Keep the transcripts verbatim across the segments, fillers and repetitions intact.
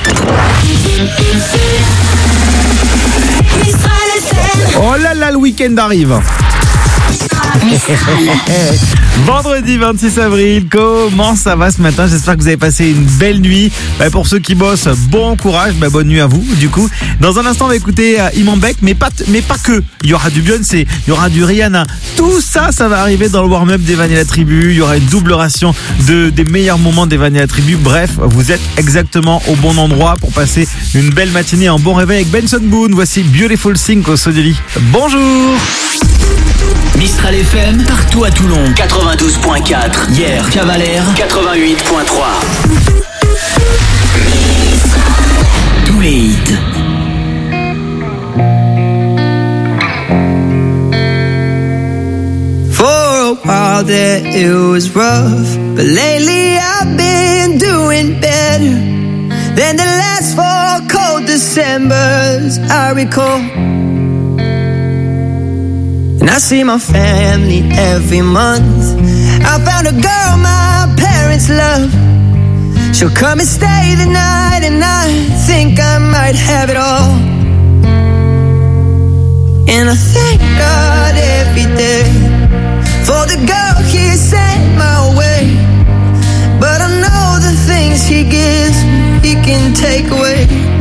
Oh là là, le week-end arrive. Vendredi vingt-six avril, comment ça va ce matin? J'espère que vous avez passé une belle nuit. Bah, pour ceux qui bossent, bon courage, bah, bonne nuit à vous du coup. Dans un instant on va écouter euh, Iman Beck, mais pas, t- mais pas que. Il y aura du Beyoncé, il y aura du Rihanna. Tout ça, ça va arriver dans le warm-up des Vanilla Tribu. Il y aura une double ration de, des meilleurs moments des Vanilla Tribu. Bref, vous êtes exactement au bon endroit pour passer une belle matinée en bon réveil avec Benson Boone. Voici Beautiful Thing au Sodeli. Bonjour. Mistral F M, partout à Toulon, quatre-vingt-douze point quatre. Hier, Cavalère, quatre-vingt-huit point trois. Tous les hits. For a while there it was rough, but lately I've been doing better than the last four cold Decembers I recall. And I see my family every month. I found a girl my parents love. She'll come and stay the night, and I think I might have it all. And I thank God every day for the girl He sent my way. But I know the things He gives me, He can take away.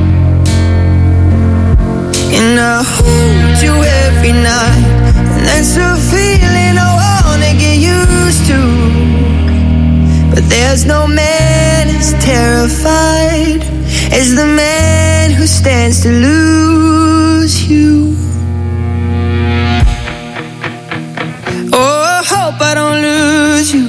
And I hold you every night. That's a feeling I wanna get used to. But there's no man as terrified as the man who stands to lose you. Oh, I hope I don't lose you.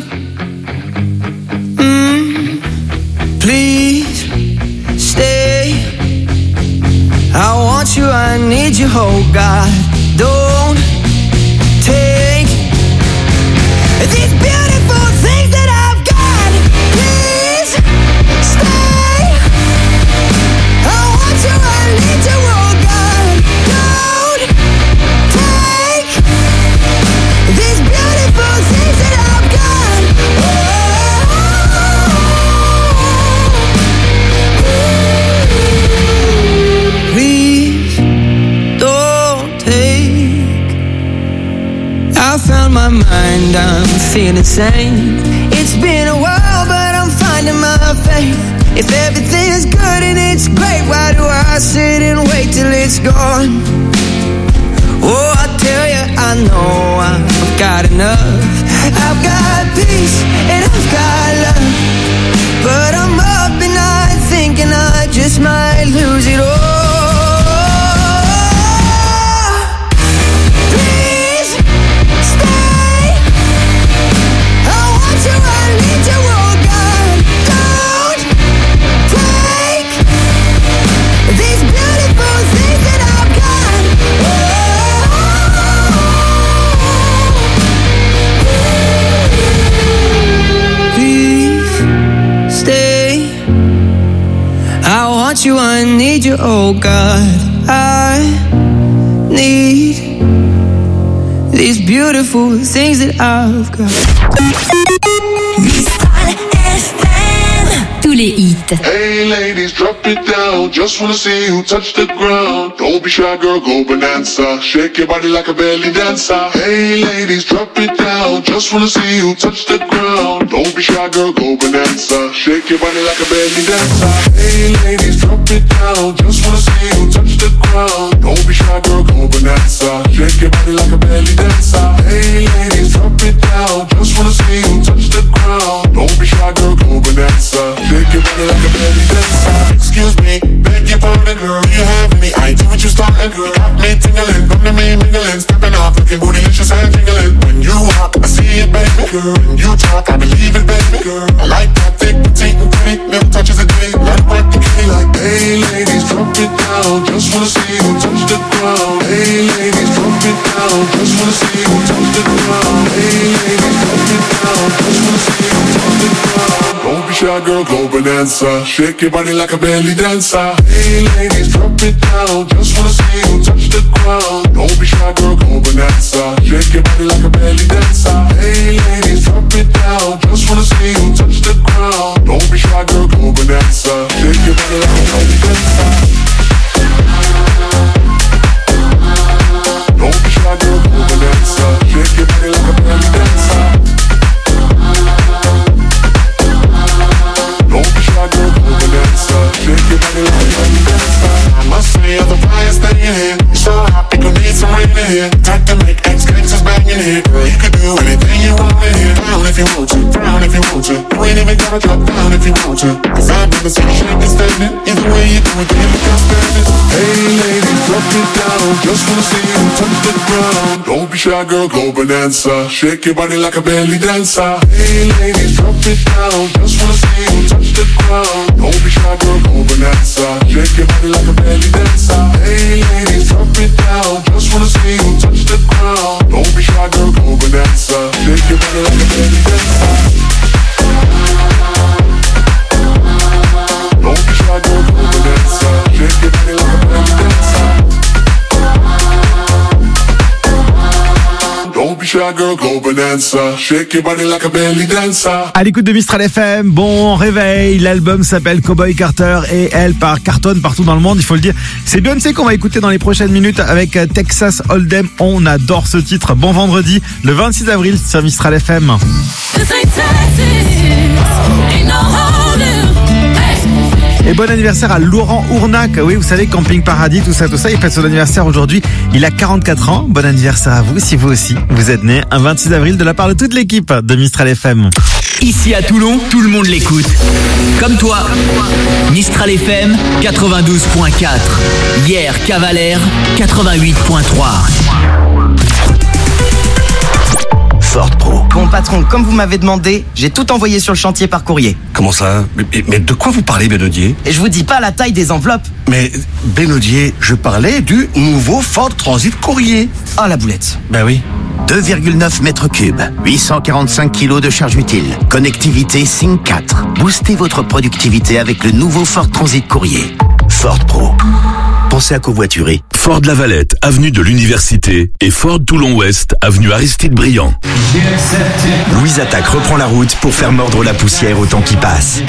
Mm, please stay. I want you, I need you, oh God. Don't take these beautiful things that I've got. Please stay. I want you, I need you, oh God. Don't take these beautiful things that I've got. Oh. Please don't take. I found my mind, I'm feeling sane. It's been a while, but I'm finding my faith. If everything is good and it's great, why do I sit and wait till it's gone? Oh, I tell you, I know I've got enough. I've got peace and I've got love. But I'm up and night thinking I just might lose it all. You, I need you, oh God. I need these beautiful things that I've got. Tous les hits. Hey ladies, drop it down. Just wanna see you touch the ground. Don't be shy, girl, go bonanza. Shake your body like a belly dancer. Hey ladies, drop it down. Just wanna see you touch the ground. Don't be shy, girl, go bonanza. Shake your body like a belly dancer. Hey ladies, drop it down. Just wanna see you touch the ground. Don't be shy, girl, go bonanza. Shake your body like a belly dancer. Hey ladies, drop it down. Just wanna see you touch the ground. Don't be shy, girl, go bonanza. Shake your body like a belly dancer. Excuse me, beg your pardon, girl. You have me, I do what you started, girl. Got me tingling, come to me mingling, stepping off, looking bootylicious and jingling. When you walk, I see it, baby girl. When you talk, I believe it, baby girl. I like that thick, petite, and pretty. Never touches a day, let it work the key. Like, hey ladies, drop it down. Just wanna see you touch the ground. Hey ladies, drop it down. Just wanna see you touch the ground. Hey ladies, drop it down. Just wanna see you touch the ground. Don't be shy, girl, go bonanza. Shake your body like a belly dancer. Hey ladies, drop it down. Just wanna see you touch the ground. Don't be shy, girl, go bonanza. Shake your body like a belly dancer. Hey ladies, drop it down. Just wanna see you touch the ground. Don't be shy, girl, go bonanza. Shake your body like a belly dancer. to. Cause I've never seen you shaking, standing. Either way you do it, then you can't stand it. Hey ladies, drop it down. Just wanna see you touch the ground. Don't be shy, girl, go bonanza. Shake your body like a belly dancer. Hey ladies, drop it down. Just wanna see you touch the ground. Don't be shy, girl, go bonanza. Shake your body like a belly dancer. Hey ladies, drop it down. Just wanna see you touch the ground. Don't be shy, girl, go bonanza. Shake your body like a belly dancer. Don't be shy, girl, go bonanza. Shake your body like a belly dancer. Don't be shy, girl, go bonanza. Shake your body like a belly dancer. À l'écoute de Mistral F M, bon réveil, l'album s'appelle Cowboy Carter et elle part cartonne partout dans le monde, il faut le dire. C'est Beyoncé qu'on va écouter dans les prochaines minutes avec Texas Hold'em, on adore ce titre. Bon vendredi, le vingt-six avril sur Mistral F M. Et bon anniversaire à Laurent Ournac. Oui, vous savez, Camping Paradis, tout ça, tout ça. Il fête son anniversaire aujourd'hui. Il a quarante-quatre ans. Bon anniversaire à vous, si vous aussi, vous êtes né un vingt-six avril de la part de toute l'équipe de Mistral F M. Ici à Toulon, tout le monde l'écoute. Comme toi. Mistral F M quatre-vingt-douze point quatre. Hier, Cavalère quatre-vingt-huit point trois. Ford Pro. Bon patron, comme vous m'avez demandé, j'ai tout envoyé sur le chantier par courrier. Comment ça? mais, mais de quoi vous parlez, Benodier? Et je vous dis pas la taille des enveloppes. Mais Benodier, je parlais du nouveau Ford Transit Courrier. Ah la boulette. Ben oui. deux virgule neuf mètres cubes, huit cent quarante-cinq kilos de charge utile, connectivité Sync quatre. Boostez votre productivité avec le nouveau Ford Transit Courrier. Ford Pro. Pensez à covoiturer. Ford Lavalette, avenue de l'Université et Ford Toulon-Ouest, avenue Aristide Briand. Louise Attaque reprend la route pour faire mordre la poussière au temps qui passe.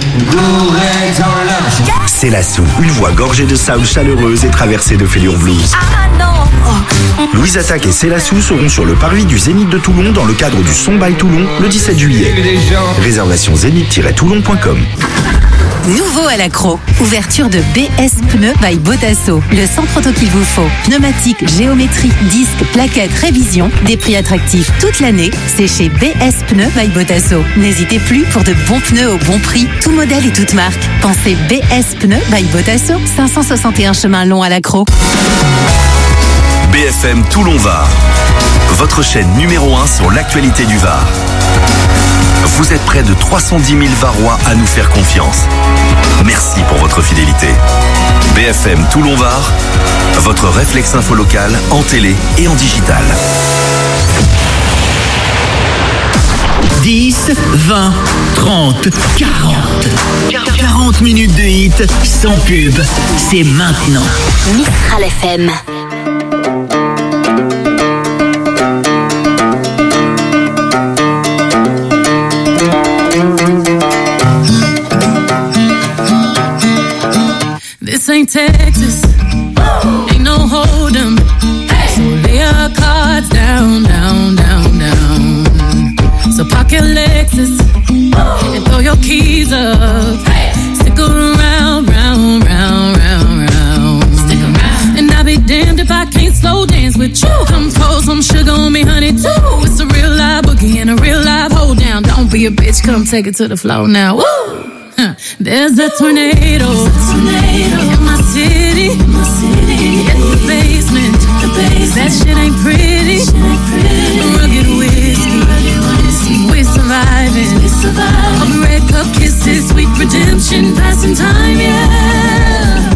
C'est la Sou, une voix gorgée de soul chaleureuse et traversée de fêlures blues. Louise Attaque et C'est la Sou seront sur le parvis du Zénith de Toulon dans le cadre du Son by Toulon le dix-sept juillet. Réservation zénith tiret toulon point com. Nouveau à l'accro. Ouverture de B S Pneus by Botasso. Le centre auto qu'il vous faut. Pneumatique, géométrie, disques, plaquettes, révision. Des prix attractifs toute l'année. C'est chez B S Pneus by Botasso. N'hésitez plus pour de bons pneus au bon prix. Tout modèle et toute marque. Pensez B S Pneus by Botasso. cinq cent soixante et un chemin long à l'accro. B F M Toulon-Var, votre chaîne numéro un sur l'actualité du Var. Vous êtes près de trois cent dix mille Varois à nous faire confiance. Merci pour votre fidélité. B F M Toulon-Var, votre réflexe info local en télé et en digital. dix, vingt, trente, quarante. quarante minutes de hit sans pub. C'est maintenant. Mistral F M. This ain't Texas, ain't no hold'em. So lay your cards down, down, down, down. So park your Lexus and throw your keys up. Stick around, round, round, round, round. Stick around. And I'll be damned if I can't slow dance with you. Come pour some sugar on me, honey, too. It's a real live boogie and a real live hold down. Don't be a bitch, come take it to the floor now. Woo! There's a tornado, tornado in my city, in my city. In the basement, the basement. That shit ain't pretty. Shit ain't pretty. Rugged whiskey, rugged whiskey. We're surviving, we're surviving. All the red cup kisses, sweet redemption, passing time, yeah.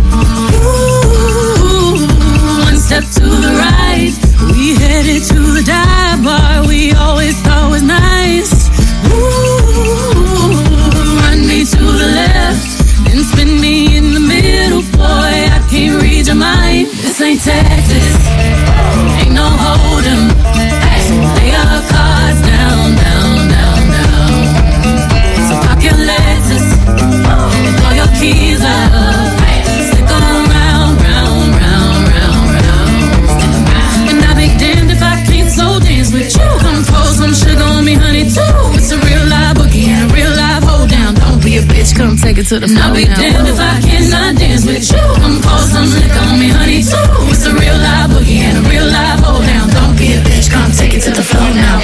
Ooh, one step to the right, we headed to the dive bar we always thought was nice. Ooh, run me to the left, then spin me in the middle, boy, I can't read your mind. This ain't Texas, ain't no hold'em. So lay your cards down, down, down, down. So park your Lexus and throw your keys up. Stick around, round, round, round, round. And I'll be damned if I can't slow dance with you. Come pour some sugar on me, honey, too. It's a real live boogie and a real live hold down. Don't be a bitch, come take it to the floor. I'll be damned if I cannot dance with you. Come pour some liquor on me, honey, too. It's a real live boogie and a real live hold down. Don't be a bitch, come take it to the floor now.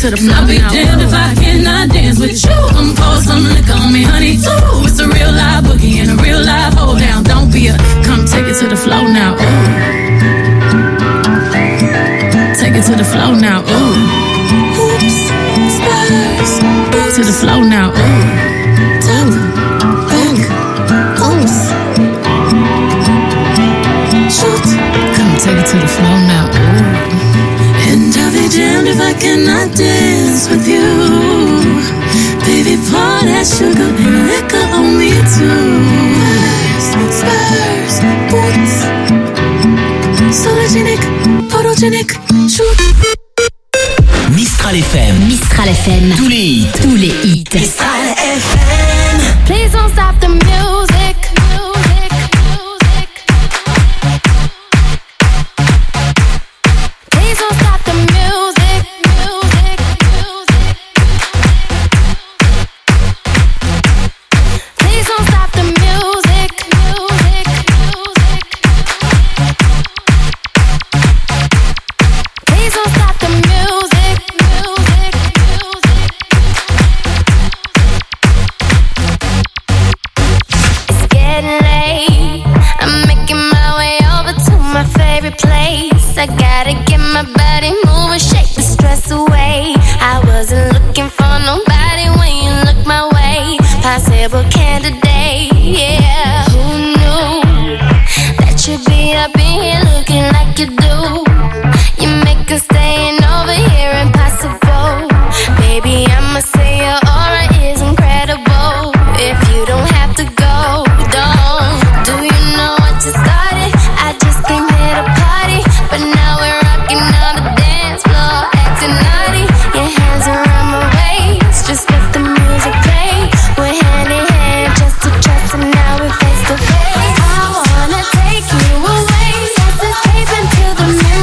to the floor. I'll be damned if I cannot dance with you. I'm pour some liquor on me, honey, too. It's a real live boogie and a real live hold down. Don't be a, come take it to the floor now. Ooh. Take it to the floor now. Ooh. Oops, spurs. To the floor now. Ooh. Tap, back, oops. Shoot, come take it to the floor now. Ooh. And I'll be damned if I cannot dance with you. Baby, pour that sugar and liquor on me too. Spurs, spurs, boots. Sologenic, photogenic, shoot. Mistral F M. Mistral F M. Tous les hits. Tous les hits. Mistral F M. Please don't stop the music. Music, music. Please don't stop the music. Music, music. Please don't stop the music. Music, music. Please don't stop the music. Place. I gotta get my body moving, shake the stress away. I wasn't looking for nobody when you look my way. Possible candidate, yeah. Who knew that you'd be up in here looking like you do? You make us staying over here impossible. Baby, I'ma say your aura is incredible. If you don't have to go, don't. Do you know what you started? I just came here to party, but now we're rocking on the dance floor, acting naughty. Your hands around my waist, just let the music play. We're hand in hand, just to trust, and now we're face to face. I wanna take you away, let's escape into the music.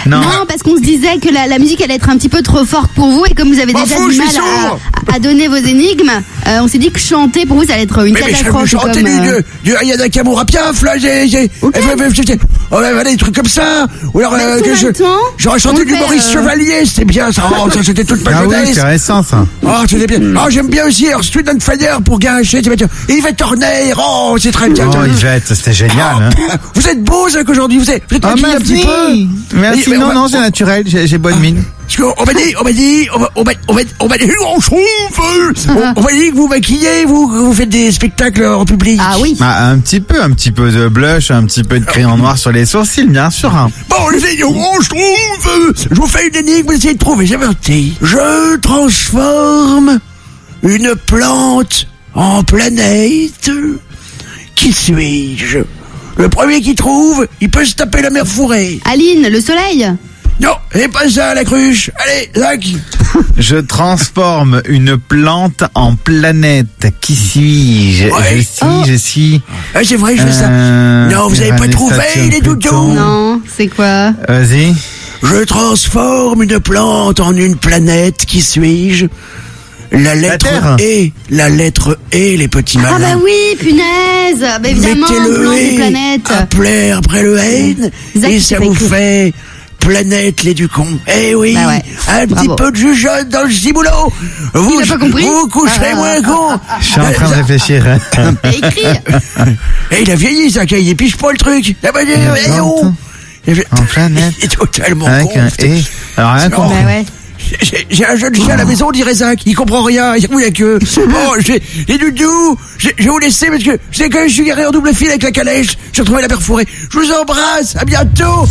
Non. Non, parce qu'on se disait que la, la musique allait être un petit peu trop forte pour vous et comme vous avez M'en déjà fous, du je mal suis sourd. à, à donner vos énigmes, euh, on s'est dit que chanter pour vous ça allait être une Mais, mais je catastrophe. chantais comme, du, euh, du, du Ayana Kamura Piaf, là, j'ai, j'ai, Ok. eh, eh, j'ai- j'ai- oh, ouais, des trucs comme ça. Ou alors, Mais euh, tout que je, maintenant, j'aurais on chanté le du fait, Maurice euh, Chevalier, c'était bien, ça. Oh, ça, c'était toute ma Ah oui, jeunesse. c'est récent ça. Oh, c'était bien. Oh, j'aime bien aussi, alors, Street and Fire pour gâcher, c'est bien. Yvette Horner, oh, c'est très bien. Oh Yvette, c'était génial. Hein. Vous êtes beau, ça, qu'aujourd'hui, vous êtes, vous êtes Ah, maquillé un merci. petit peu. Merci. Mais- mais Non, on non, va- c'est naturel. J'ai j'ai bonne mine. Parce qu'on m'a dit, on m'a dit, on m'a, on m'a, on m'a, on m'a dit, on chauffe. On, on m'a dit que vous maquillez, vous, que vous faites des spectacles en public. Ah oui. Ah, un petit peu, un petit peu de blush, un petit peu de crayon noir sur les sourcils, bien sûr. Hein. Bon, les filles, on trouve. Je vous fais une énigme, vous essayez de trouver, j'ai averti. Je transforme une plante en planète. Qui suis-je? Le premier qui trouve, il peut se taper la mer fourrée. Aline, le soleil. Non, c'est pas ça, la cruche. Allez, Zach. Je transforme une plante en planète. Qui suis-je? Ouais. Je suis, je suis. Ah, c'est vrai, je fais ça. Euh, Non, vous avez pas Uranus, trouvé, Saturne, les doudous. Pluton. Non, c'est quoi? Vas-y. Je transforme une plante en une planète. Qui suis-je? La lettre Terre. E. La lettre E, les petits Ah malins. bah oui, punaise. Bah évidemment, Mettez le plante et E planète. après, après le N, Zach, et c'est ça pas vous écrit. fait planète les ducons. Eh oui, Bah ouais. un Bravo. petit peu de jugeote dans le ciboulot. Vous, Il a pas compris. vous vous coucherez Ah. moins con. Je suis en train de réfléchir. Et écrit. Eh, il a vieilli, ça, il piche pas le truc. Ah bah, eh, eh, oh. En planète. Il est totalement Avec con. un E. Alors rien Non. compris. Bah ouais. J'ai j'ai un jeune chien à la maison, on dirait Zach, il comprend rien, il y a que. Oh, j'ai, les doudous, j'ai- je vais vous laisser parce que je sais que je suis garé en double fil avec la calèche, j'ai retrouvé la perforée. Je vous embrasse, à bientôt!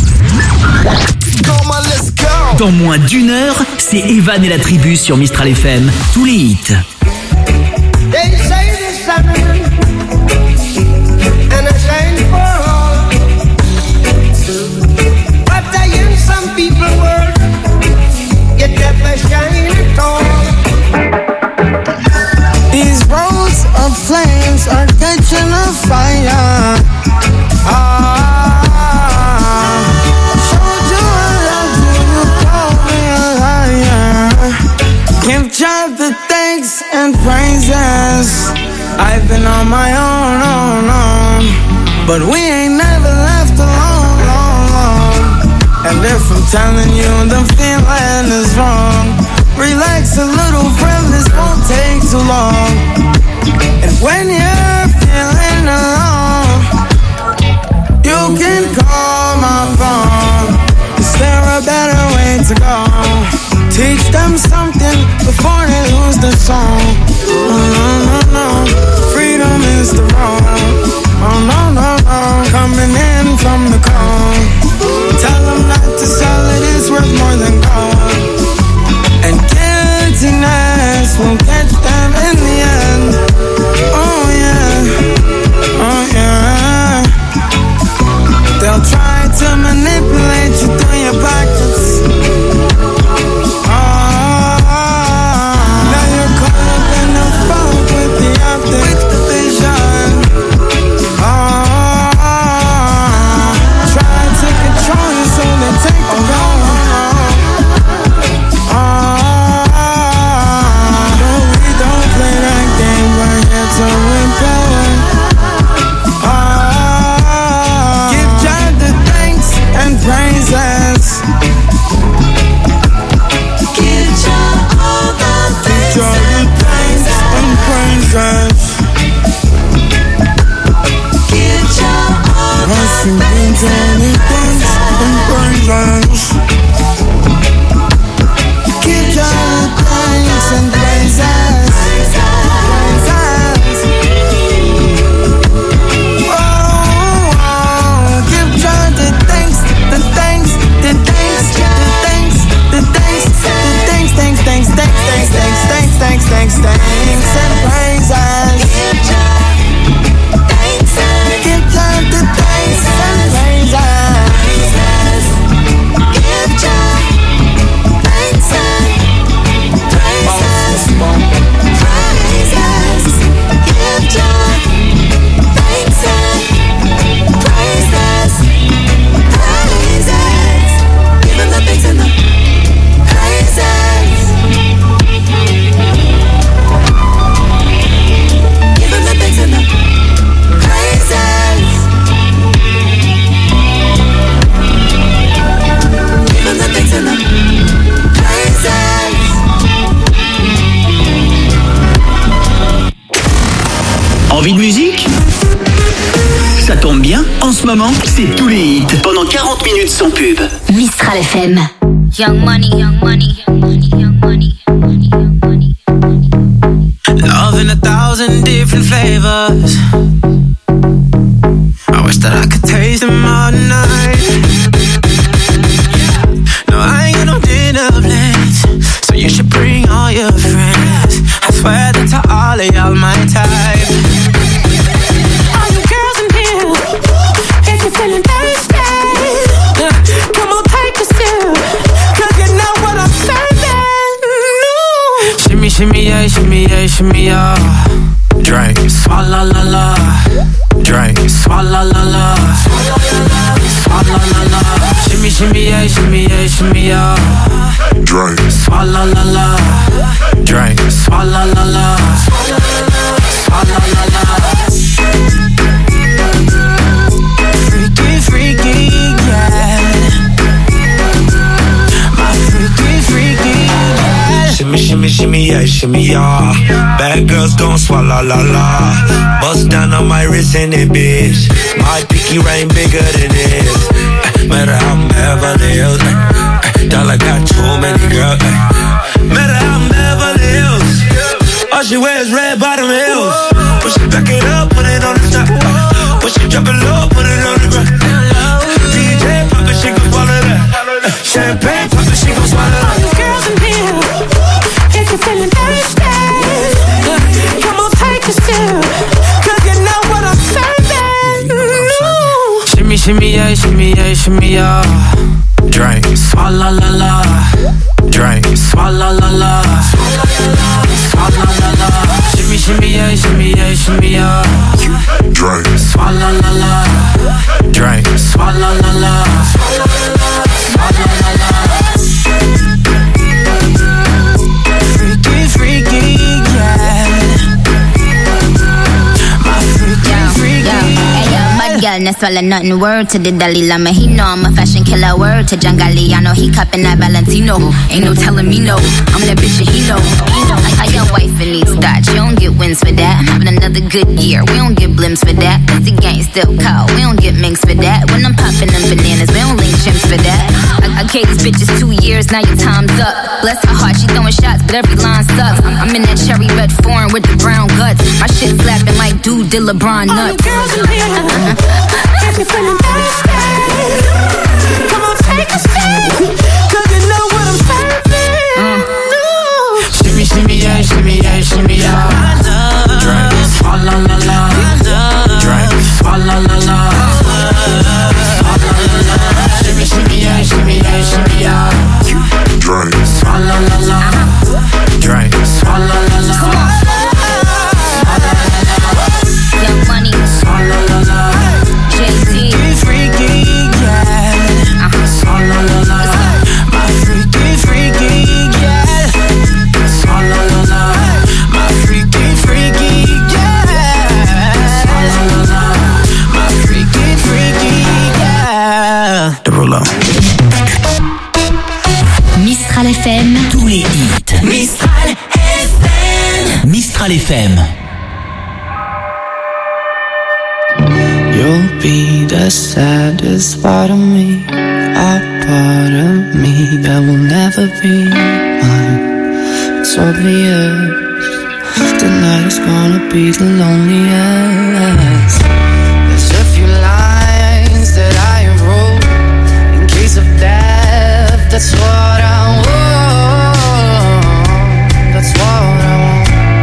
Dans moins d'une heure, c'est Evan et la tribu sur Mistral F M. Tous les hits. They say this happened, and I shine for all. But I am some people world, yet never shine at all. These roads of flames are catching a fire. Ah, showed you I love you, you called me a liar. Give God the thanks and praises. I've been on my own, own, own. But we ain't never left alone, alone, alone. And if I'm telling you the feeling is wrong, relax a little, friend, this won't take too long. And when you're feeling alone, you can call my phone. Is there a better way to go? Teach them something before they lose the song. Oh no, no, no, freedom is the road. Oh no, no, no, coming in from the cold. Tell them not to sell it, it's worth more than gold. And guiltiness will catch them in the end. Oh yeah, oh yeah. They'll try to manipulate you through your pockets. Give Envie de musique ? Ça tombe bien, en ce moment, c'est tous les hits pendant quarante minutes sans pub. Mistral F M. Young money, young money, young money, young money, young money, young money, young money. Love in a thousand different flavors. I wish that I could taste them all night. No, I ain't got no dinner plans, so you should bring all your friends. I swear that to all of y'all my type. All you girls in here, if you're feeling thirsty, uh, come on, take a sip, 'cause you know what I'm serving. No. Shimmy, shimmy, yeah, shimmy, yeah, shimmy, yeah. Drink, swalla la la. Drink, swalla la la. Swalla la la. Shimmy, shimmy, yeah, shimmy, yeah, shimmy, yeah. Drink, swalla la la. Drink, swalla la la. Swalla la la. Freaky, freaky, yeah. My freaky, freaky, yeah. Shimmy, shimmy, shimmy, yeah, shimmy, yeah. Bad girls gon' swallow la la. Bust down on my wrist in it, bitch. My pinky ring bigger than this. Matter how I'm Beverly Hills. Dollar got too many girls. Matter how I'm Beverly Hills. All she wears red bottom heels. When she back it up, put it on the top. When she drop it low, put it on the ground. D J pop it, she gon' swallow that. Champagne pop it, she gon' swallow that. All you girls in here, if you're feeling thirsty, come on, take a sip, 'cause you know what I'm serving. No. Shimmy, shimmy, yeah, shimmy, yeah, shimmy, yeah. Drink, swalla la la. Drink, swalla la la. Swalla la la. Shimmy, shimmy, yeah, shimmy, yeah, shimmy, yeah. Drink, swalla la la. Drink, swalla la la. Swalla la la. Freaky, freaky, yeah. My freaky, freaky, yeah. Girl, no swallow nothing. Word to the Dalai Lama, he know I'm a fashion killer. Word to John Galliano, he cupping that Valentino. Ain't no telling me no, I'm that bitch and he know. He know. I, I your wife and needs thoughts, you don't get wins for that. I'm having another good year, we don't get blimps for that. Cause the gang still cold, we don't get minks for that. When I'm popping them bananas, we don't link chimps for that. I, I gave these bitches two years, now your time's up. Bless her heart, she throwing shots, but every line sucks. I'm, I'm in that cherry red foreign with the brown guts. My shit slapping like dude did LeBron nuts. If you're feeling thirsty, come on, take a sip, 'cause you know what I'm serving. Mm. No. Shimmy, shimmy, yeah, shimmy, yeah, shimmy, yeah. Drink, swalla la la. Drink, swalla la la. Swalla la la. Shimmy, shimmy, yeah, shimmy, yeah, shimmy, yeah. Drink, swalla la la. Drink, swalla la la. Young money, swalla la la. Jay-Z, freaky, yeah. Uh-huh. Swalla la la. My freaky, freaky, yeah. Swalla la la. My freaky, freaky, yeah. Swalla la la. My freaky, freaky, yeah. The roller. Mistral F M, tous les hits. Mistral F M. Mistral F M. You'll be the saddest part of me, a part of me that will never be mine. It's obvious tonight is gonna be the loneliest. There's a few lines that I have wrote in case of death. That's what I want. That's what I want.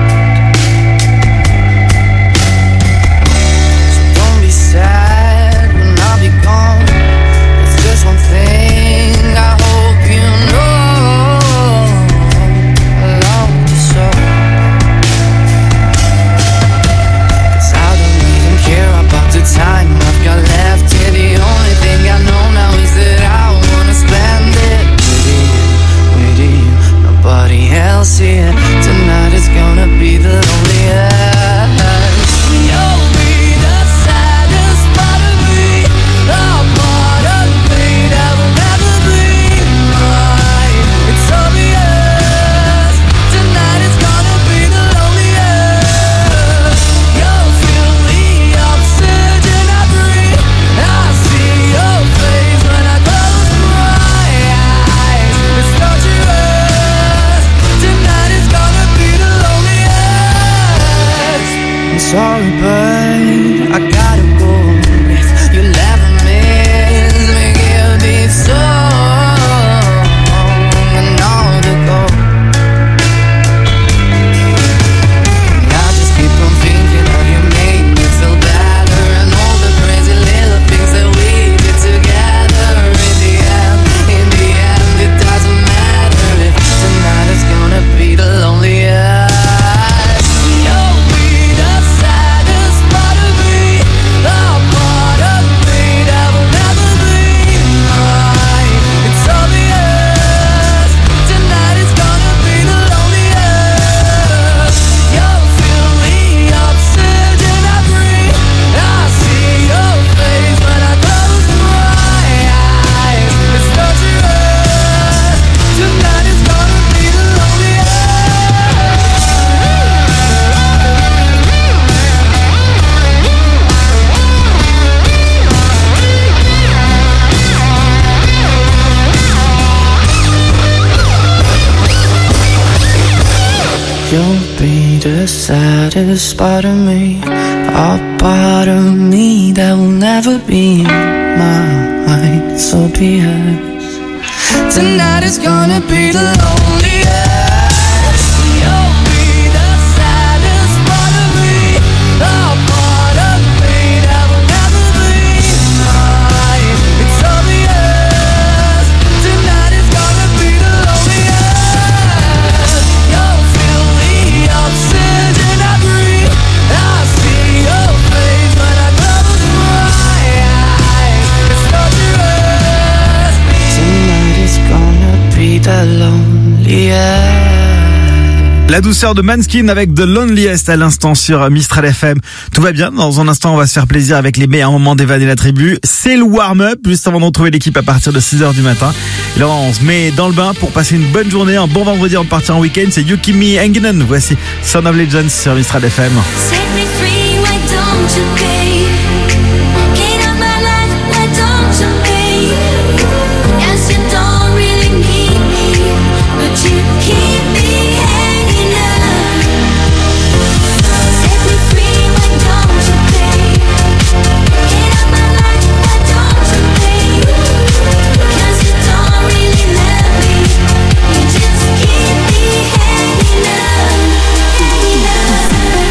Sad when I'll be gone. There's just one thing I hope you know. I love you so. 'Cause I don't need slightest part of me, a part of me that will never be mine. So be it. Tonight is gonna be the loneliest. You'll be the saddest part of me, a part of me that will never be mine. It's obvious. Tonight is gonna be the loneliest. You'll feel the oxygen I breathe. I see your face when I close my eyes. It's dangerous. Tonight is gonna be the loneliest. La douceur de Manskin avec The Loneliest à l'instant sur Mistral F M. Tout va bien. Dans un instant, on va se faire plaisir avec les meilleurs moments d'Evan et la tribu. C'est le warm-up, juste avant de retrouver l'équipe à partir de six heures du matin. Et là, on se met dans le bain pour passer une bonne journée, un bon vendredi avant de partir en week-end. C'est You Keep Me Hangin'. Voici Son of Legends sur Mistral F M. Set me free, why don't you pay? Get out my life, why don't you pay? Yes, you don't really need me, but you keep me hanging up. Set me free, why don't you pay? Get out my life, why don't you pay? Yes, you don't really love me, you just keep me hanging up, hanging up.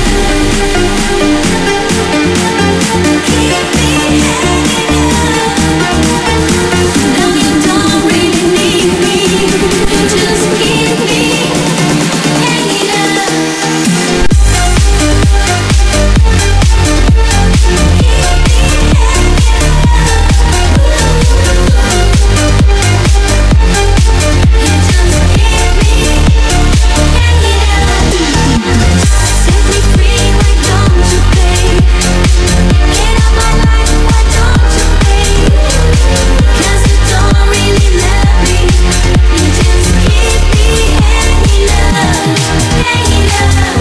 Keep me hanging up. No, you don't really need me, you just keep me hanging up. Set me free, why don't you pay? Get out my life, why don't you pay? 'Cause you don't really love me, you just keep me hanging up, hanging up.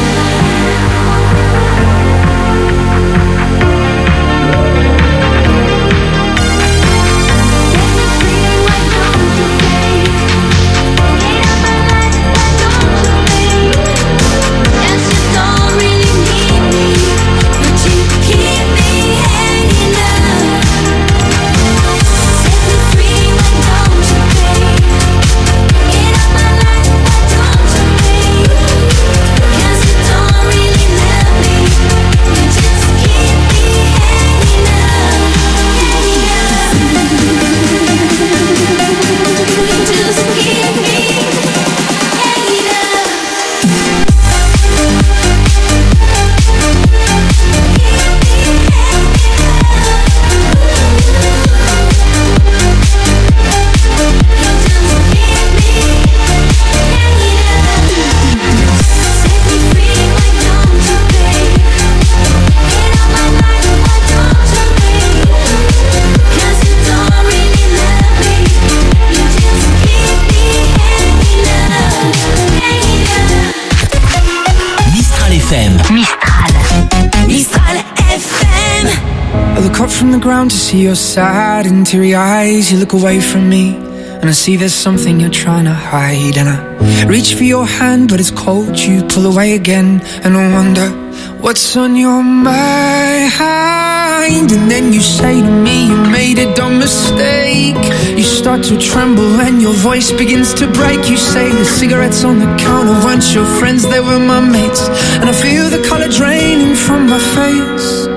I look up from the ground to see your sad and teary eyes. You look away from me and I see there's something you're trying to hide. And I reach for your hand but it's cold. You pull away again and I wonder what's on your mind. And then you say to me you made a dumb mistake. You start to tremble and your voice begins to break. You say the cigarettes on the counter weren't your friends, they were my mates. And I feel the color draining from my face.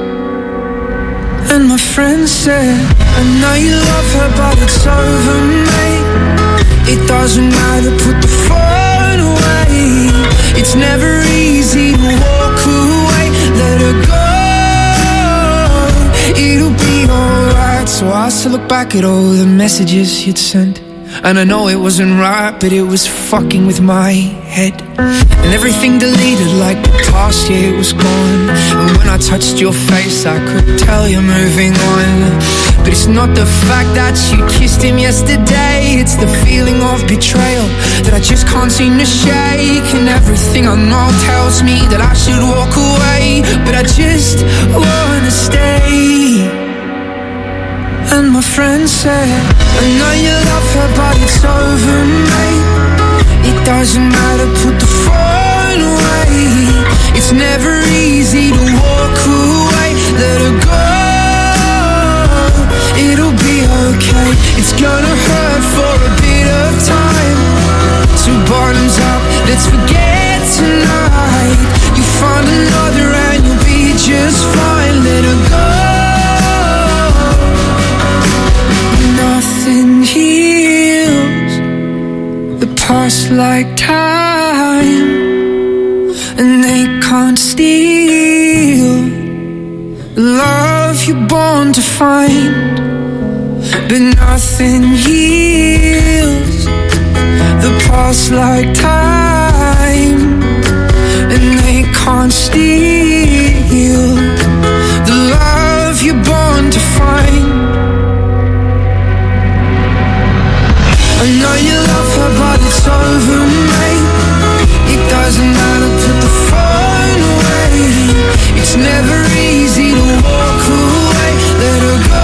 And my friend said, I know you love her but it's over, mate. It doesn't matter, put the phone away. It's never easy to walk away. Let her go, it'll be alright. So I still look back at all the messages you'd sent. And I know it wasn't right, but it was fucking with my head. And everything deleted like the past, yeah, it was gone. And when I touched your face, I could tell you're moving on. But it's not the fact that you kissed him yesterday, it's the feeling of betrayal that I just can't seem to shake. And everything I know tells me that I should walk away, but I just wanna stay. And my friend said, I know you love her but it's over, mate. It doesn't matter, put the phone away. It's never easy to walk away. Let her go. It'll be okay. It's gonna hurt for a bit of time. So bottoms up, let's forget tonight. You find another and you'll be just fine. Let her go. Nothing heals the past like time, and they can't steal the love you're born to find. But nothing heals the past like time, and they can't steal the love you're born to find. I know you love her, but it's over, mate. It doesn't matter, put the phone away. It's never easy to walk away. Let her go.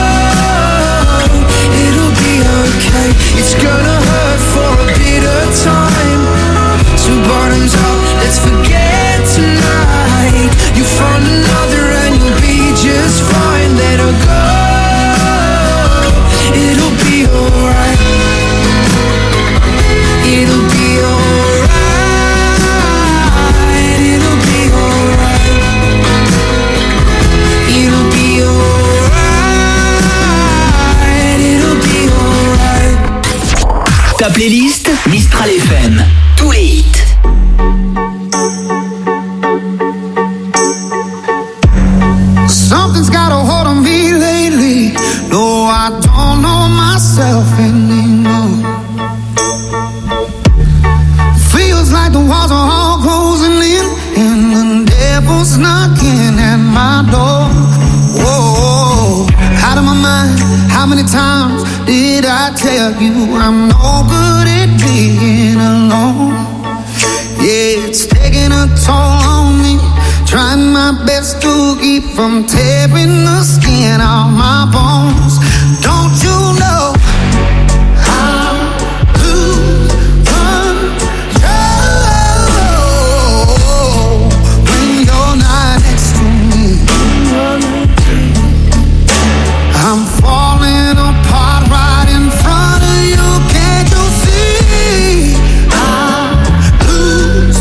It'll be okay. It's gonna hurt for a bit of time. So bottoms up, let's forget tonight. You found another and you'll be just fine. Let her go. It'll be alright. It'll be alright. It'll be alright. It'll be alright. It'll be alright. Ta playlist Mistral F M. Tous les hits. Something's got a hold on me lately. No, I don't know myself anymore. Feels like the walls are all closing in, and the devil's knocking at my door. Whoa, out of my mind. How many times did I tell you I'm no good at being alone? Yeah, it's taking a toll on me. Trying my best to keep from tearing the skin off my bones. Don't you know how to control when you're not next to me? I'm falling apart right in front of you. Can't you see? I lose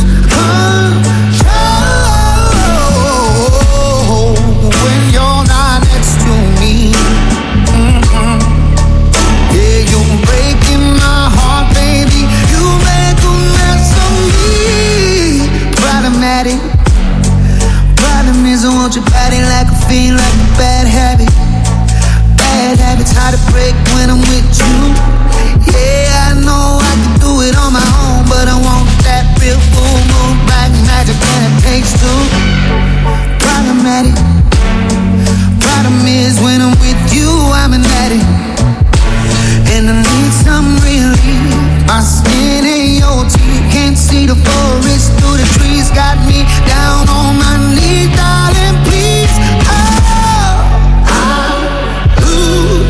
control when you're not next to me. Mm-hmm. Yeah, you're breaking my heart, baby. You make a mess of me. Problematic. Problem is I want your body like a fiend, like a bad habit. Bad habits hard to break when I'm with you. Yeah, I know I can do it on my own, but I want that real full moon black magic and it takes two. Problematic. Problem is when I'm with you, I'm an addict, and I need some relief. My skin ain't your teeth, can't see the forest through the trees. Got me down on my knees, darling, please. Oh, I lose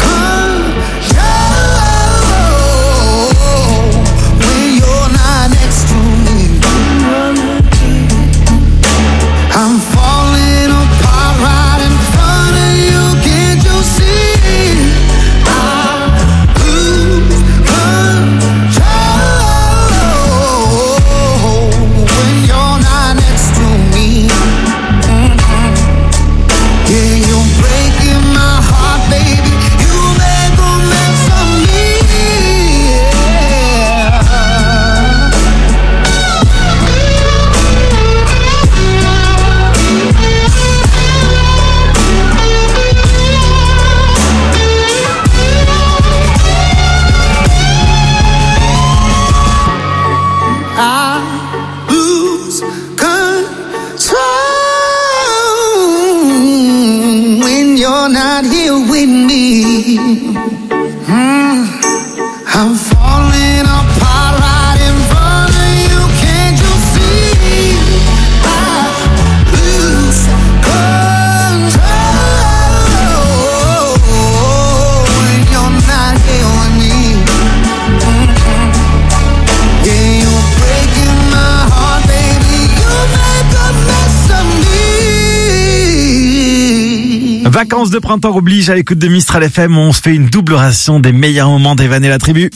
control when you're not next to me. I'm falling apart right in front of you. Can't you see? I lose control when you're not next to me. Mm-hmm. Yeah, you're breaking my heart, baby. You make a mess of me. Yeah. I lose control when you're not here with me. Mm. I'm falling apart right in front of you. Can't you see? I lose control when you're not here with me. Mm-hmm. Yeah, you're breaking my heart, baby. You make Vacances de printemps oblige à l'écoute de Mistral F M. On se fait une double ration des meilleurs moments d'Evan et la tribu.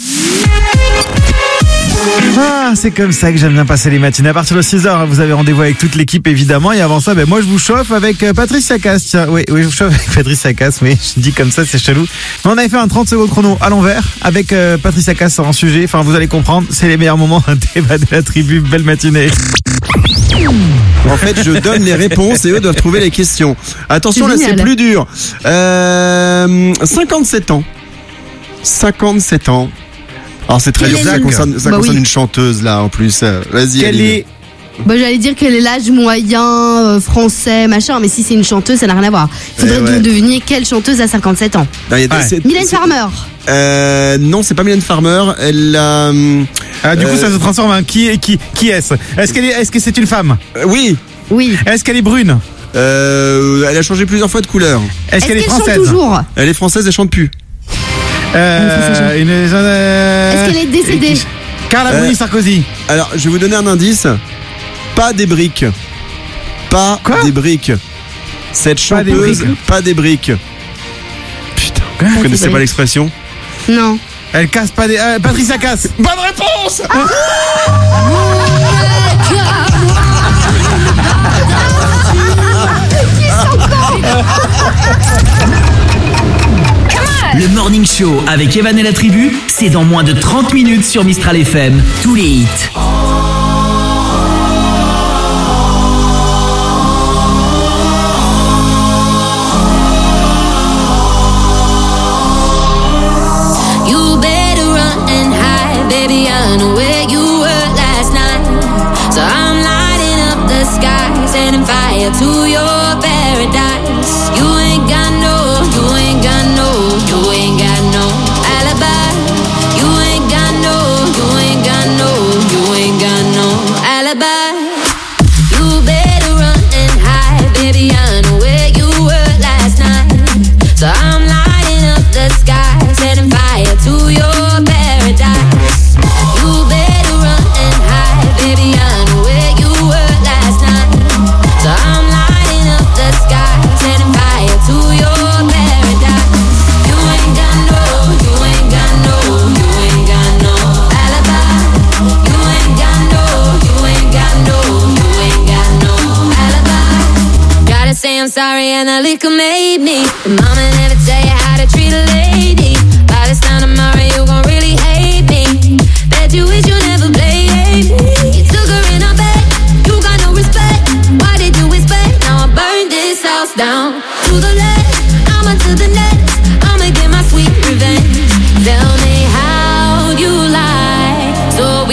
Ah, c'est comme ça que j'aime bien passer les matinées. À partir de six heures, vous avez rendez-vous avec toute l'équipe évidemment. Et avant ça, ben moi je vous chauffe avec Patricia Cass. Tiens, oui, oui, je vous chauffe avec Patricia Cass. Oui, je dis comme ça, c'est chelou. Mais on avait fait un trente secondes chrono à l'envers avec euh, Patricia Cass sur un sujet. Enfin, vous allez comprendre, c'est les meilleurs moments d'Evan et la tribu. Belle matinée. En fait, je donne les réponses et eux doivent trouver les questions. Attention, C'est là, c'est génial. plus dur. Euh, cinquante-sept ans. cinquante-sept ans. Alors, c'est très Quel dur. est Ça le- concerne, ça Bah concerne oui. une chanteuse, là, en plus. Euh, Vas-y, Quel Aline. est Bah, j'allais dire quel est l'âge moyen euh, français, machin, mais si c'est une chanteuse, ça n'a rien à voir. Il faudrait Eh que ouais. vous deviniez quelle chanteuse a cinquante-sept ans. Non, il y a des- Ouais. c'est- Mylène c'est- Farmer. Euh, non, c'est pas Mylène Farmer. Elle a. hum, Ah, du coup, euh, ça se transforme en qui est qui qui est-ce Est-ce qu'elle est est-ce que c'est une femme euh, oui. Oui. Est-ce qu'elle est brune Euh, elle a changé plusieurs fois de couleur. Est-ce qu'elle est qu'elle chante française toujours Elle est française, elle chante plus. Euh, une, euh, Est-ce qu'elle est décédée Carla Euh, Bruni Sarkozy. Alors, je vais vous donner un indice. Pas des briques. Pas Quoi des briques. Cette Pas des chanteuse, briques. pas des briques. Putain, vous des connaissez pas briques. l'expression? Non. Elle casse pas des. euh, Patricia Cass. Bonne réponse! Le Morning Show avec Evan et la tribu, c'est dans moins de trente minutes sur Mistral F M. Tous les hits. You better run and hide, baby. I know where you were last night. So I'm lighting up the sky, setting fire to your paradise. You ain't got no, you ain't got no, you ain't got no alibi. You ain't got no, you ain't got no, you ain't got no alibi. You better run and hide, baby. I know where you were last night. So I'm lighting up the sky, setting fire to your paradise. You better run and hide, baby. I know where you were last night. So I'm lighting up the sky, setting fire to your paradise. You ain't got no, you ain't got no, you ain't got no alibi. You ain't got no, you ain't got no, you ain't got no alibi. Gotta say I'm sorry and the liquor made me. Mama never tell you how to treat a lady. By this time tomorrow you gon' really hate me. Bet you wish you never played me. You took her in a bed, you got no respect. Why did you expect? Now I burned this house down to the left. I'ma to the next. I'ma get my sweet revenge. Tell me how you lie so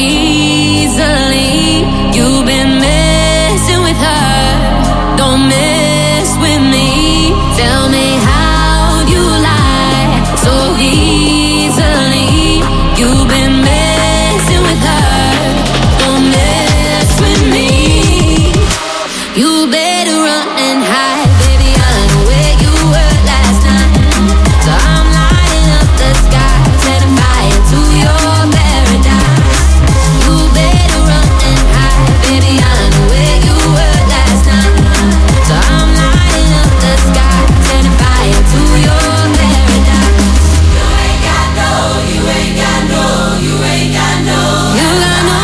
easily. You've been messing with her. Don't mess with me. Tell me how you lie so easily. You've been messing with her. Don't mess with me. You better run and hide, baby. I know where you were last night. So I'm lighting up the sky, setting fire to your paradise. You better run and hide, baby. I know where you were last night. So I'm lighting up the sky, setting fire to your paradise. You ain't got no, you ain't got no, you ain't got no. You got no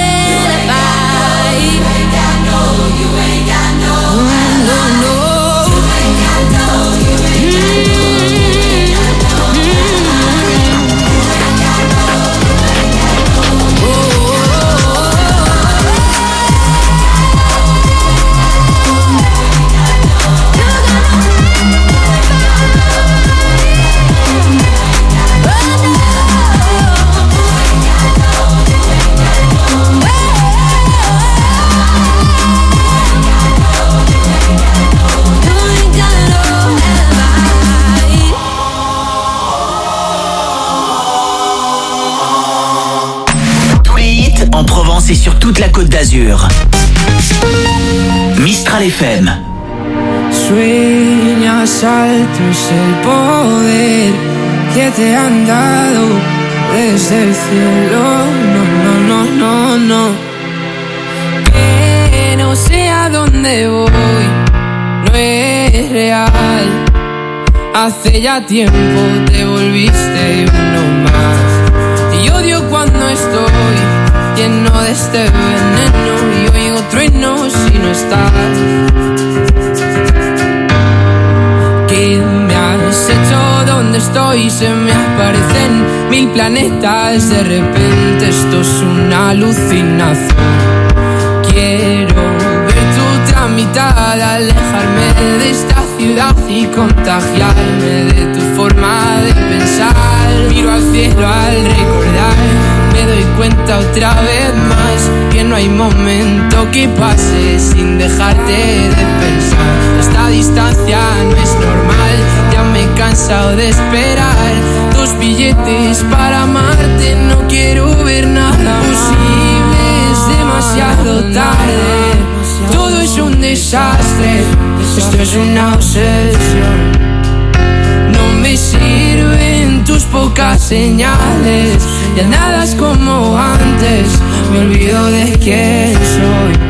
alibi. You ain't got no, you ain't got no. No, no. You ain't got no, you ain't got no. Tous les hits en Provence et sur toute la Côte d'Azur. Mistral F M. Sueñas alto es el poder que te han dado desde el cielo. No, no, no, no, no. Que no sé a dónde voy, no es real. Hace ya tiempo te volviste uno más. Y odio cuando estoy lleno de este veneno y oigo truenos si no estás. ¿Qué me has hecho? ¿Dónde estoy? Se me aparecen mil planetas. De repente esto es una alucinación. Quiero ver tu otra mitad, alejarme de esta ciudad y contagiarme de tu forma de pensar. Miro al cielo al recordar, me doy cuenta otra vez más que no hay momento que pase sin dejarte de pensar. Esta distancia no es normal, ya me he cansado de esperar. Dos billetes para amarte, no quiero ver nada posible, es demasiado tarde. Todo es un desastre, esto es una obsesión. No me sirven tus pocas señales, ya nada es como antes, me olvido de quién soy.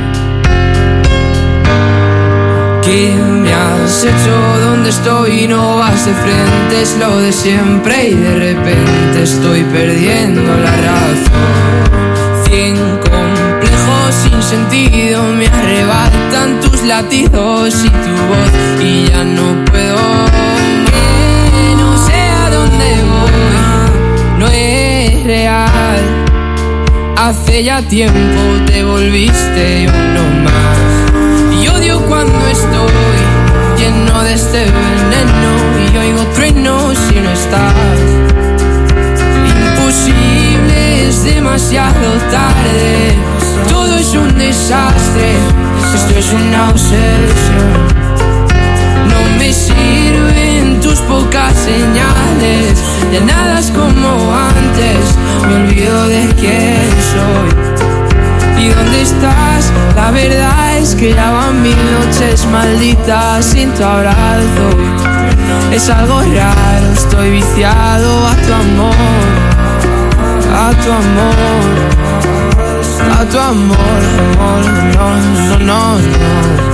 ¿Qué me has hecho? ¿Dónde estoy? No vas de frente, es lo de siempre y de repente estoy perdiendo la razón. Cien complejos sin sentido me arrebatan tus latidos y tu voz y ya no puedo. Que no sé a dónde voy, no es real. Hace ya tiempo te volviste uno más. Y odio cuando estoy lleno de este veneno y oigo truenos si no estás. Imposible, es demasiado tarde. Todo es un desastre, esto es una obsesión. No me sirven tus pocas señales, ya nada es como antes, me olvido de quién soy. ¿Y dónde estás? La verdad es que ya van mil noches malditas sin tu abrazo. Es algo raro, estoy viciado a tu amor, a tu amor, a tu amor, amor, no, no, no, no.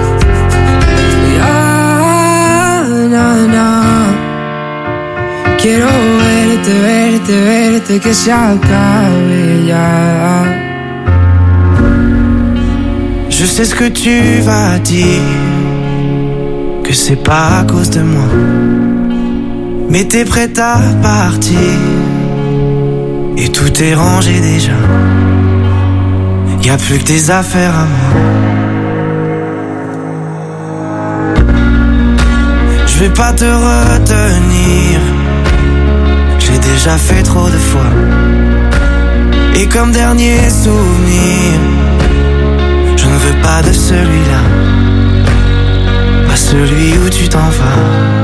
Ya, na, na. Quiero verte, verte, verte, que se acabe ya. Je sais ce que tu vas dire, que c'est pas à cause de moi, mais t'es prête à partir, et tout est rangé déjà. Y'a plus que tes affaires à moi. Je vais pas te retenir, j'ai déjà fait trop de fois. Et comme dernier souvenir, je ne veux pas de celui-là, pas celui où tu t'en vas.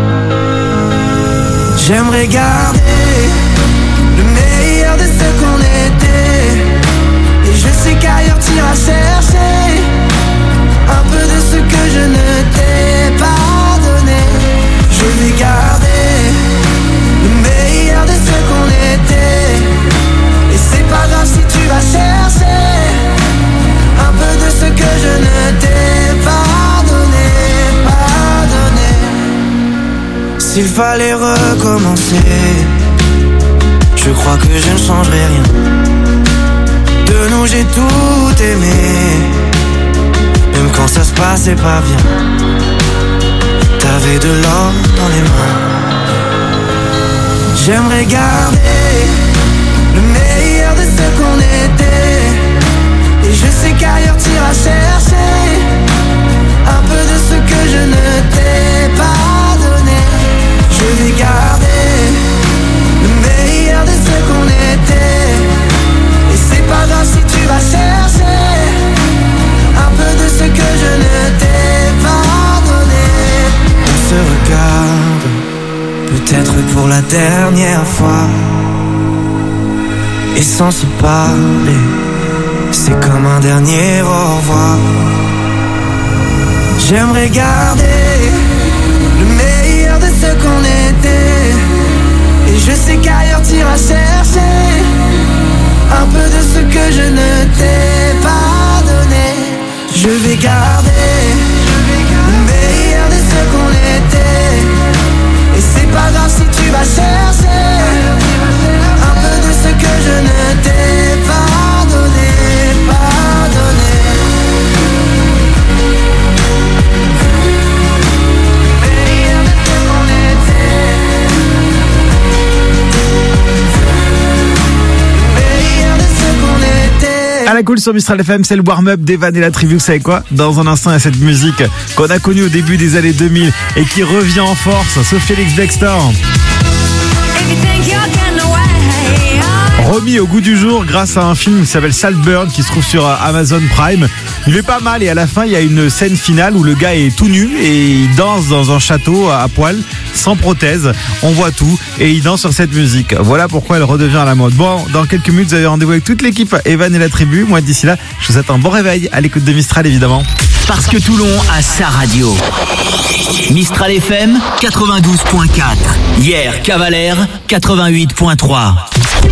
J'aimerais garder le meilleur de ce qu'on était, et je sais qu'ailleurs t'iras chercher un peu de ce que je ne t'ai pas donné. Je vais garder le meilleur de ce qu'on était, et c'est pas grave si tu vas chercher un peu de ce que je ne t'ai pas donné, pas donné. S'il fallait recommencer, je crois que je ne changerai rien. De nous j'ai tout aimé, même quand ça se passait pas bien. T'avais de l'or dans les mains. J'aimerais garder le meilleur de ce qu'on était, et je sais qu'ailleurs t'iras chercher un peu de ce que je ne t'ai pas donné. Je vais garder le meilleur de ce qu'on était, et c'est pas grave si tu vas chercher un peu de ce que je ne t'ai pas donné. On se regarde, peut-être pour la dernière fois, et sans se parler, c'est comme un dernier au revoir. J'aimerais garder le meilleur de ce qu'on était, et je sais qu'ailleurs t'iras chercher un peu de ce que je ne t'ai pas donné. Je vais garder le meilleur de ce qu'on était, et très cool sur Mistral F M, c'est le warm-up d'Evan et la tribu. Vous savez quoi? Dans un instant, il y a cette musique qu'on a connue au début des années deux mille et qui revient en force. Sophie Elix Bextor. Remis au goût du jour grâce à un film qui s'appelle Saltburn qui se trouve sur Amazon Prime. Il est pas mal et à la fin il y a une scène finale où le gars est tout nu et il danse dans un château à poil, sans prothèse. On voit tout et il danse sur cette musique. Voilà pourquoi elle redevient à la mode. Bon, dans quelques minutes vous avez rendez-vous avec toute l'équipe Evan et la tribu. Moi d'ici là, je vous souhaite un bon réveil à l'écoute de Mistral évidemment. Parce que Toulon a sa radio. Mistral F M quatre-vingt-douze point quatre. Hier, Cavalère quatre-vingt-huit point trois.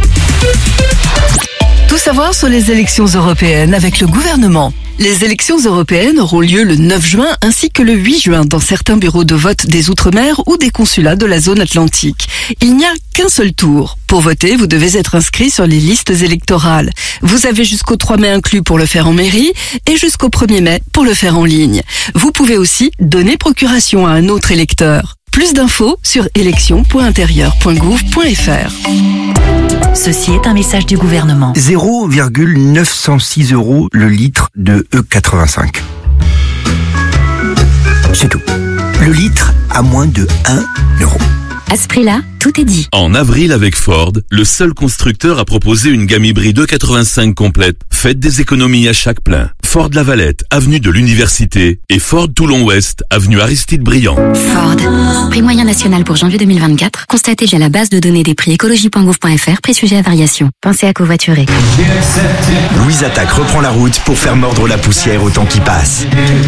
Tout savoir sur les élections européennes avec le gouvernement. Les élections européennes auront lieu le neuf juin ainsi que le huit juin dans certains bureaux de vote des Outre-mer ou des consulats de la zone atlantique. Il n'y a qu'un seul tour. Pour voter, vous devez être inscrit sur les listes électorales. Vous avez jusqu'au trois mai inclus pour le faire en mairie et jusqu'au premier mai pour le faire en ligne. Vous pouvez aussi donner procuration à un autre électeur. Plus d'infos sur élections point intérieur point gouv point f r. Ceci est un message du gouvernement. zéro virgule neuf cent six euros le litre de E quatre-vingt-cinq. C'est tout. Le litre à moins de un euro. À ce prix-là, tout est dit. En avril avec Ford, le seul constructeur a proposé une gamme hybride E quatre-vingt-cinq complète. Faites des économies à chaque plein. Ford Lavalette, avenue de l'Université et Ford Toulon-Ouest, avenue Aristide Briand. Ford. Prix moyen national pour janvier deux mille vingt-quatre. Constatez via la base de données des prix écologie point gouv point f r, prix sujet à variation. Pensez à covoiturer. Louise Attaque reprend la route pour faire mordre la poussière au temps qui passe.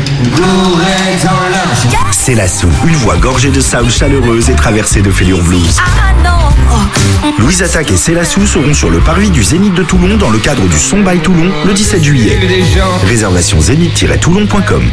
C'est la Sou, une voix gorgée de soul chaleureuse et traversée de Félure Blues. Louise Attaque et Célassou seront sur le parvis du Zénith de Toulon dans le cadre du Son by Toulon le dix-sept juillet. Réservation zénith tiret toulon point com.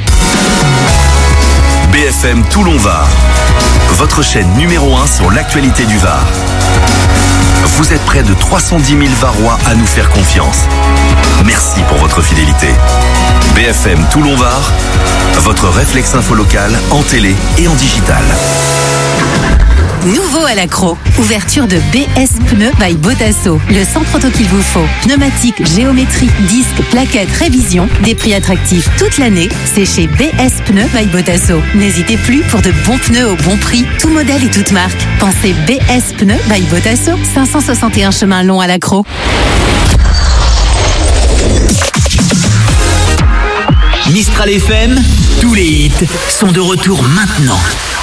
B F M Toulon-Var, votre chaîne numéro un sur l'actualité du Var. Vous êtes près de trois cent dix mille Varois à nous faire confiance. Merci pour votre fidélité. B F M Toulon-Var, votre réflexe info local en télé et en digital. Nouveau à l'accro. Ouverture de B S Pneus by Botasso. Le centre auto qu'il vous faut. Pneumatique, géométrie, disques, plaquettes, révision. Des prix attractifs toute l'année. C'est chez B S Pneus by Botasso. N'hésitez plus pour de bons pneus au bon prix. Tout modèle et toute marque. Pensez B S Pneus by Botasso. cinq cent soixante et un chemin long à l'accro. Mistral F M, tous les hits sont de retour maintenant.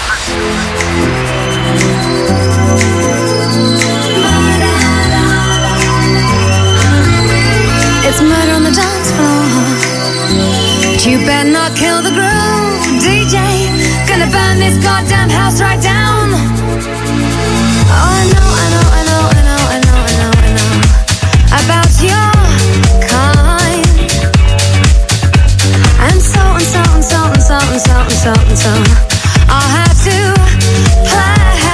It's murder on the dance floor. But you better not kill the groove, D J. Gonna burn this goddamn house right down. Oh, I know, I know, I know, I know, I know, I know, I know about your kind. And so and so and so and so and so and so and so I'll have to play.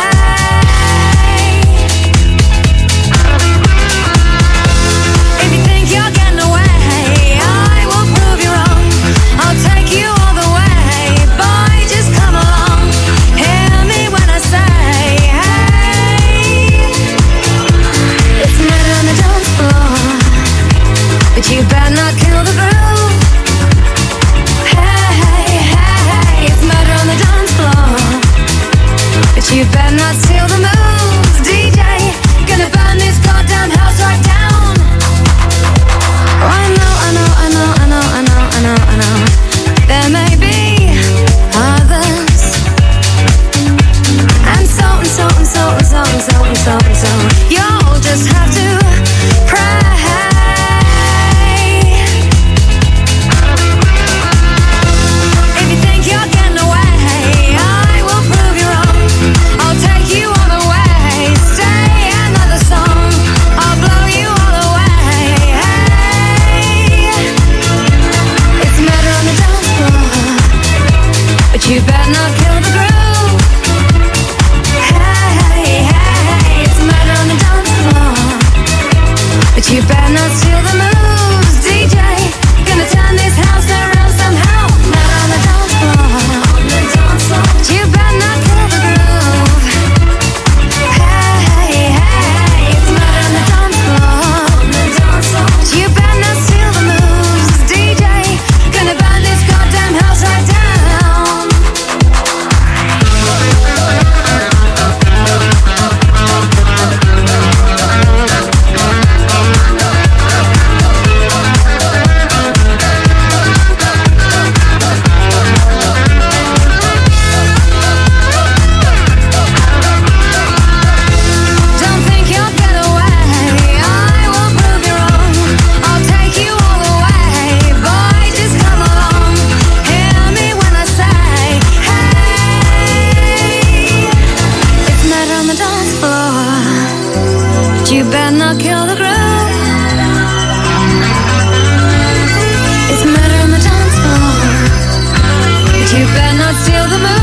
You better not kill the groove. Hey, hey, hey, it's murder on the dance floor. But you better not steal the moves, D J. Gonna burn this goddamn house right down. Oh, I know, I know, I know, I know, I know, I know, I know. There may be others. And so and so and so and so and so and so and so. You'll just have to pray. You better not kill the groove. Hey, hey, hey, it's murder on the dance floor. But you better not steal the moves, D J. Gonna turn this house around somehow. Murder on the dance floor. On the dance floor. But you better not kill the groove. Hey, hey, hey, it's murder on the dance floor. On the dance floor. But you better not steal the moves. you better not kill the groove. It's murder on the dance floor, but you better not steal the moon.